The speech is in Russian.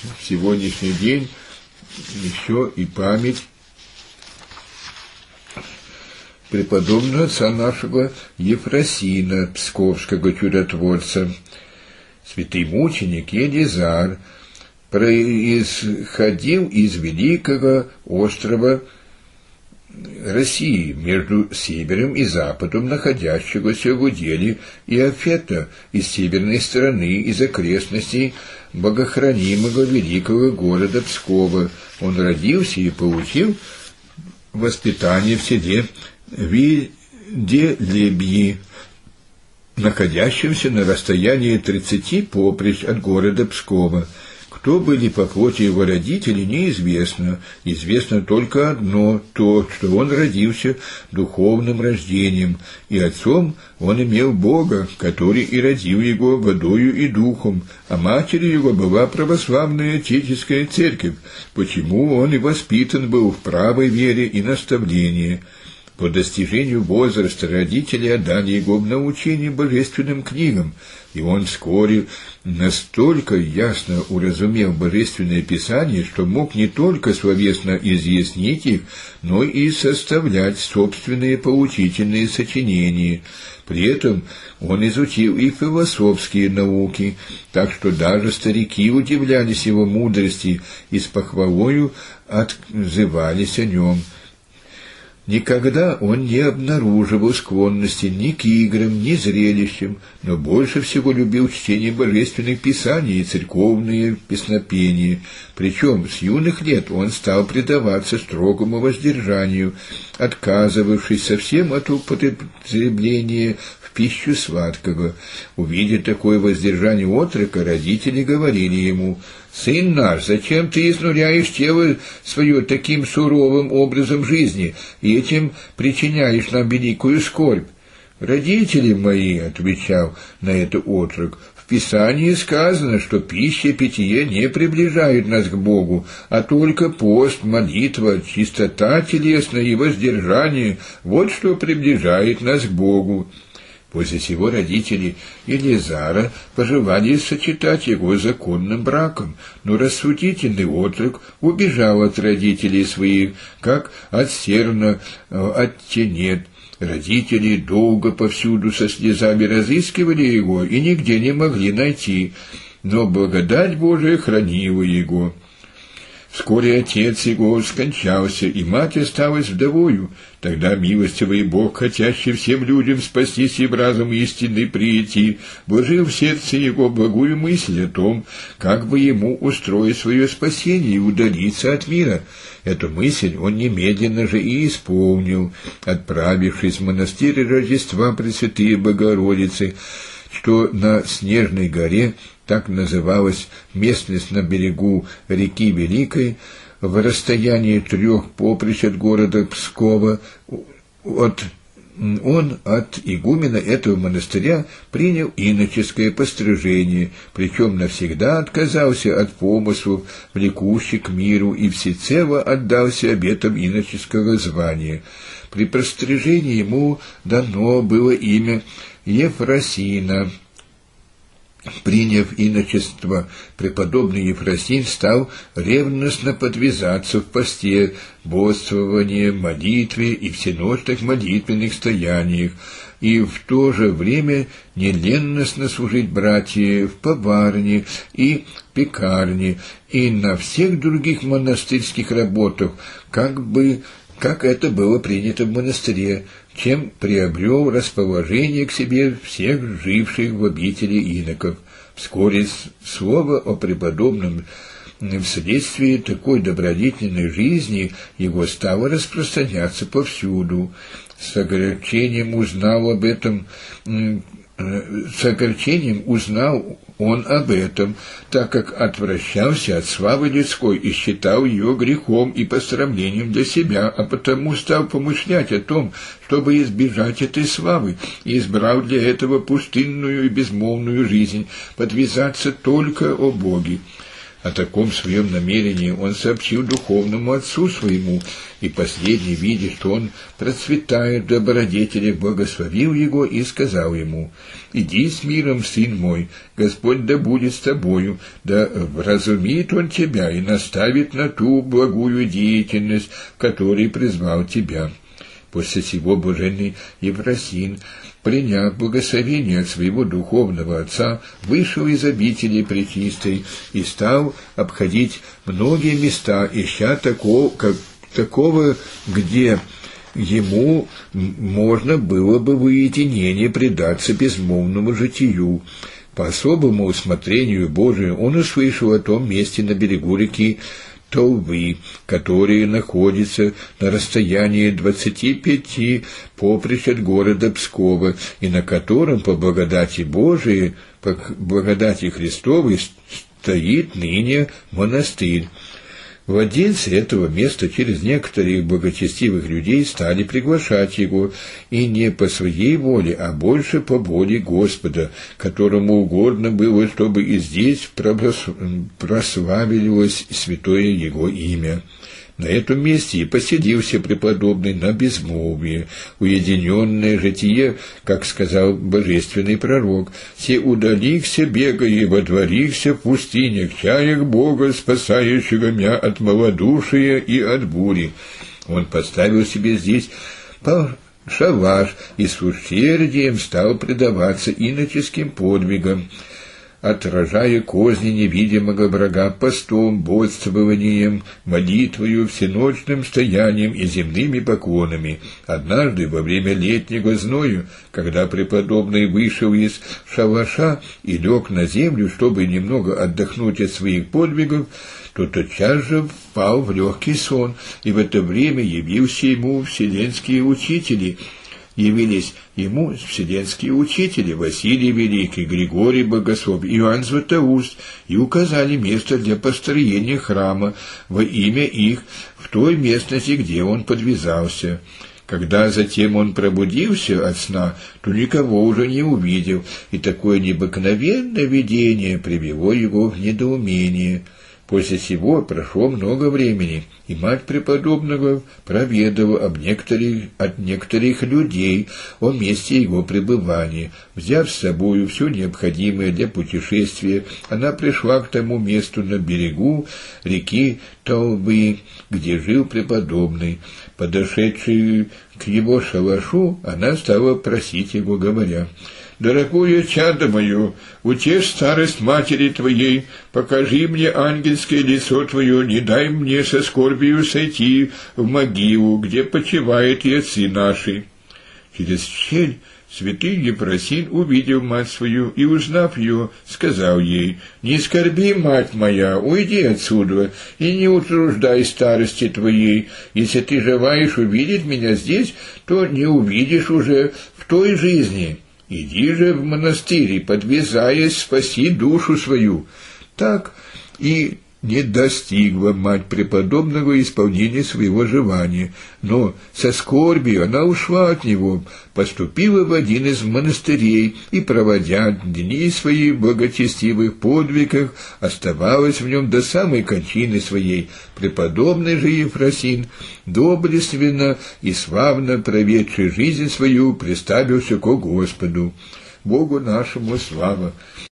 в сегодняшний день еще и память преподобного отца нашего Ефросина, псковского чудотворца. Святый мученик Елизар происходил из великого острова России, между севером и западом находящегося в уделе Иофета, из северной стороны, из окрестностей богохранимого великого города Пскова. Он родился и получил воспитание в селе Виделебьи, находящемся на расстоянии 30 поприщ от города Пскова. Кто были по плоти его родители, неизвестно. Известно только одно, то, что он родился духовным рождением, и отцом он имел Бога, который и родил его водою и духом, а матерью его была православная отеческая церковь, почему он и воспитан был в правой вере и наставлении. По достижению возраста родители отдали его в научение божественным книгам, и он вскоре настолько ясно уразумел Божественное Писание, что мог не только словесно изъяснить их, но и составлять собственные поучительные сочинения. При этом он изучил и философские науки, так что даже старики удивлялись его мудрости и с похвалою отзывались о нем. Никогда он не обнаруживал склонности ни к играм, ни зрелищам, но больше всего любил чтение божественных писаний и церковные песнопения. Причем с юных лет он стал предаваться строгому воздержанию, отказывавшись совсем от употребления в пищу сладкого. Увидя такое воздержание отрока, родители говорили ему: «Сын наш, зачем ты изнуряешь тело свое таким суровым образом жизни и этим причиняешь нам великую скорбь?» «Родители мои, — отвечал на это отрок, — в Писании сказано, что пища и питье не приближают нас к Богу, а только пост, молитва, чистота телесная и воздержание — вот что приближает нас к Богу». После сего родители Елизара пожелали сочетать его законным браком, но рассудительный отрок убежал от родителей своих, как от серна от тенет. Родители долго повсюду со слезами разыскивали его и нигде не могли найти, но благодать Божия хранила его. Вскоре отец его скончался, и мать осталась вдовою. Тогда милостивый Бог, хотящий всем людям спастись и в разум истины прийти, вложил в сердце его благую мысль о том, как бы ему устроить свое спасение и удалиться от мира. Эту мысль он немедленно же и исполнил, отправившись в монастырь Рождества Пресвятой Богородицы, что на Снежной горе, так называлась местность на берегу реки Великой, в расстоянии 3 поприщ от города Пскова. Он от игумена этого монастыря принял иноческое пострижение, причем навсегда отказался от помыслов, влекущих к миру, и всецело отдался обетам иноческого звания. При пострижении ему дано было имя Ефросина. Приняв иночество, преподобный Ефросин стал ревностно подвязаться в посте, бодрствовании, молитве и всеночных молитвенных стояниях, и в то же время неленностно служить братьям в поварне и пекарне и на всех других монастырских работах, как это было принято в монастыре, чем приобрел расположение к себе всех живших в обители иноков. Вскоре слово о преподобном вследствие такой добродетельной жизни его стало распространяться повсюду. С огорчением узнал он об этом, так как отвращался от славы людской и считал ее грехом и посрамлением для себя, а потому стал помышлять о том, чтобы избежать этой славы, и избрал для этого пустынную и безмолвную жизнь, подвязаться только о Боге. О таком своем намерении он сообщил духовному отцу своему, и последний, видя, что он процветает в добродетелях, благословил его и сказал ему: «Иди с миром, сын мой, Господь да будет с тобою, да вразумит он тебя и наставит на ту благую деятельность, в которой призвал тебя». После сего блаженный Ефросин, приняв благословение от своего духовного отца, вышел из обители пречистой и стал обходить многие места, ища такого, где ему можно было бы в уединении предаться безмолвному житию. По особому усмотрению Божию он услышал о том месте на берегу реки Толвы, которые находятся на расстоянии 25 поприщ от города Пскова, и на котором, по благодати Божией, по благодати Христовой, стоит ныне монастырь. Владельцы этого места через некоторых благочестивых людей стали приглашать его, и не по своей воле, а больше по воле Господа, которому угодно было, чтобы и здесь прославилось святое его имя. На этом месте и поселился преподобный на безмолвие, уединенное житие, как сказал божественный пророк: «Се удалихся, бегая, и водворихся в пустынях, чаях Бога, спасающего меня от малодушия и от бури». Он поставил себе здесь шалаш и с усердием стал предаваться иноческим подвигам, отражая козни невидимого врага постом, бодствованием, молитвою, всеночным стоянием и земными поклонами. Однажды, во время летнего зною, когда преподобный вышел из шалаша и лег на землю, чтобы немного отдохнуть от своих подвигов, то тотчас же впал в легкий сон, и в это время явились ему вселенские учители Василий Великий, Григорий Богослов, Иоанн Златоуст, и указали место для построения храма во имя их в той местности, где он подвязался. Когда затем он пробудился от сна, то никого уже не увидел, и такое необыкновенное видение привело его в недоумение. После сего прошло много времени, и мать преподобного проведала от некоторых людей о месте его пребывания. Взяв с собою все необходимое для путешествия, она пришла к тому месту на берегу реки Толвы, где жил преподобный. Подошедшей к его шалашу, она стала просить его, говоря: «Дорогое чадо мое, утешь старость матери твоей, покажи мне ангельское лицо твое, не дай мне со скорбию сойти в могилу, где почивают и отцы наши». Через щель святый Ефросин увидел мать свою и, узнав ее, сказал ей: «Не скорби, мать моя, уйди отсюда и не утруждай старости твоей. Если ты желаешь увидеть меня здесь, то не увидишь уже в той жизни. Иди же в монастырь и, подвязаясь, спаси душу свою». Так и не достигла мать преподобного исполнения своего желания, но со скорбью она ушла от него, поступила в один из монастырей и, проводя дни свои в благочестивых подвигах, оставалась в нем до самой кончины своей. Преподобный же Ефросин, доблестно и славно проведший жизнь свою, приставился ко Господу. Богу нашему слава!